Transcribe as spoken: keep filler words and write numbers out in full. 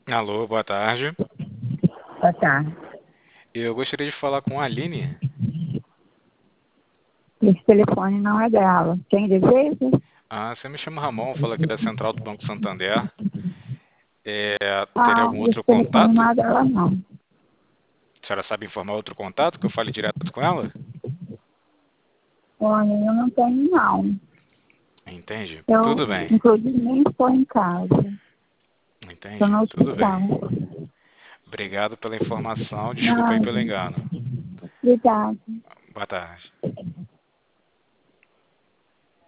Alô, boa tarde. Boa tarde. Eu gostaria de falar com a Aline. Esse telefone não é dela. Quem deseja? Ah, você me chama Ramon, falo aqui da Central do Banco Santander. É, teria Ah, algum esse outro telefone contato? não é dela, não. A senhora sabe informar outro contato que eu fale direto com ela? Olha, eu não tenho, não. Entende? Eu, Tudo bem. inclusive, nem estou em casa. Estou Entendi. no Tudo bem. hospital. Obrigado pela informação. Desculpa aí Não, pelo engano. obrigada. Boa tarde.